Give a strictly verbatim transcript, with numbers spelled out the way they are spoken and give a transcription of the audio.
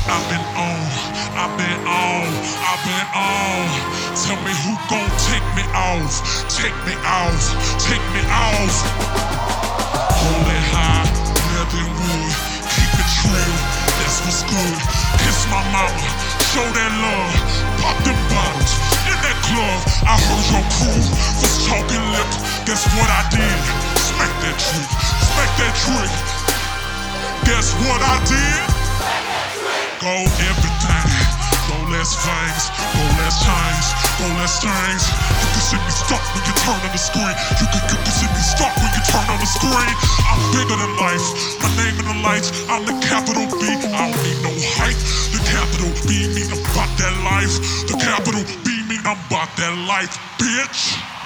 I've been on, I've been on, I've been on. Tell me who gon' take me off, take me off, take me off. Hold it high, higher than wood, keep it true, that's what's good. Kiss my mama, show that love, pop them bottles in that club. I heard your crew was talking lip, guess what I did? Smack that trick, smack that trick. Guess what I did? Go everything, go less things, go less chains, go less things. You can see me stop when you turn on the screen. You can, you can see me stop when you turn on the screen. I'm bigger than life, my name in the lights. I'm the capital B, I don't need no hype. The capital B mean I'm about that life. The capital B mean I'm about that life, bitch.